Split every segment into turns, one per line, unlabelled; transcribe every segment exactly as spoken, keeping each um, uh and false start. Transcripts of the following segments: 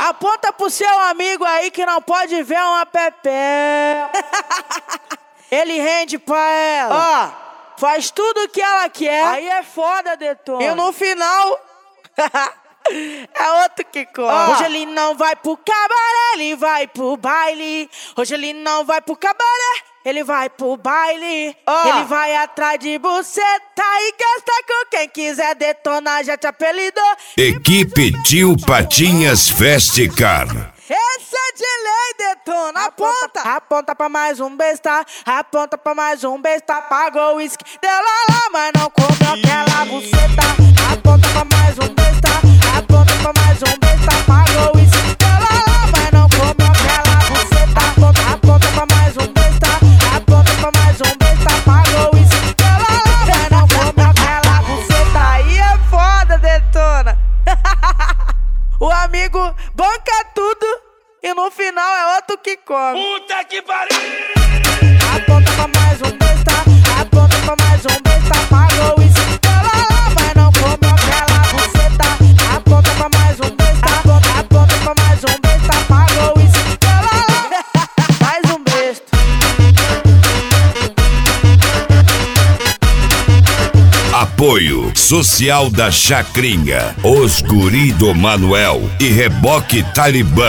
Aponta pro seu amigo aí que não pode ver uma pepé. Ele rende pra ela. Ó, faz tudo que ela quer. Aí é foda, Detona. E no final... é outro que corre. Hoje ele não vai pro cabaré, ele vai pro baile. Hoje ele não vai pro cabaré, ele vai pro baile. Oh. Ele vai atrás de buceta e gasta com quem quiser detonar, já te apelidou.
Equipe Tio Patinhas Festicar.
Esse é de lei, Detona. Aponta, aponta pra mais um besta. Aponta pra mais um besta. Pagou o uísque dela lá, mas não comeu aquela buceta. Aponta pra mais um besta. Aponta pra mais um besta. Pagou o uísque dela lá, mas não comeu aquela buceta. Aponta, aponta pra mais um besta. Aponta pra mais um besta. Pagou o uísque dela lá, mas não comeu aquela buceta. Aí é foda, Detona. O amigo banca tudo e no final é outro que come.
Puta que pariu!
Aponta pra mais um besta, aponta pra mais um besta. Pagou o uísque dela lá, mas não comeu aquela buceta. Aponta pra mais um besta, aponta, aponta pra mais um besta. Pagou o uísque dela lá, mais um besta.
Apoio Social da Chacrinha, Os Guri do Manuel e Reboque Talibã.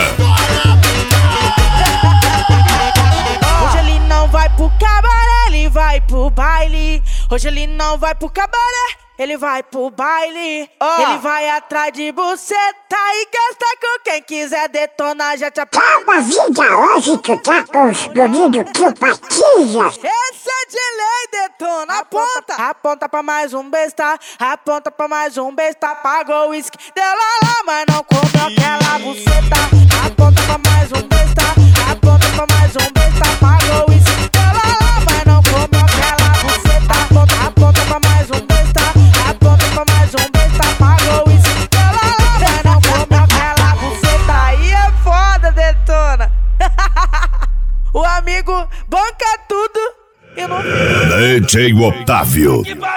Hoje ele não vai pro cabaré, ele vai pro baile. Hoje ele não vai pro cabaré, ele vai pro baile. Oh. Ele vai atrás de buceta e gasta com quem quiser detonar, já te apelidou.
Calma, vida, hoje tu tá com os guri do Tio Patinhas.
Esse é de lei, Detona. Aponta, aponta pra mais um besta. Aponta pra mais um besta. Pagou o uísque dela lá, mas não comeu aquela buceta. Aponta pra mais um besta. Aponta pra mais um besta. Pagou o uísque dela lá, mas não comeu aquela buceta. Aponta, aponta pra mais um besta. Aponta pra mais um besta. Pagou o uísque dela lá, mas não comeu aquela buceta. Aí é foda, Detona. O amigo banca tudo e no final...
D J Otávio.